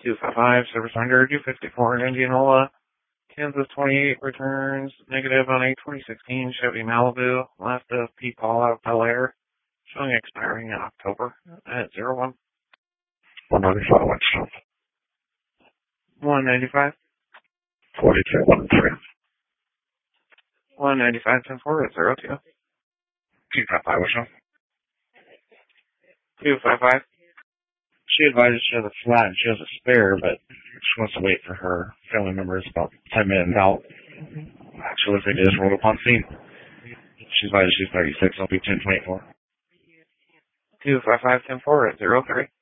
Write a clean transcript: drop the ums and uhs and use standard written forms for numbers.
255, service under 254 in Indianola. Kansas 28 returns negative on a 2016 Chevy Malibu. Last of Pete Paul out of Bel Air. Showing expiring in October at 01. 195, what's up? 195. 4213. 195, 10-4 at 02. 255, what's up? 255. She advises she has a flat and she has a spare, but she wants to wait for her family members about 10 minutes out. Actually, looks like they just rolled upon scene. She's advised she's 36, I'll be 1024. 255, 10-4 at 03.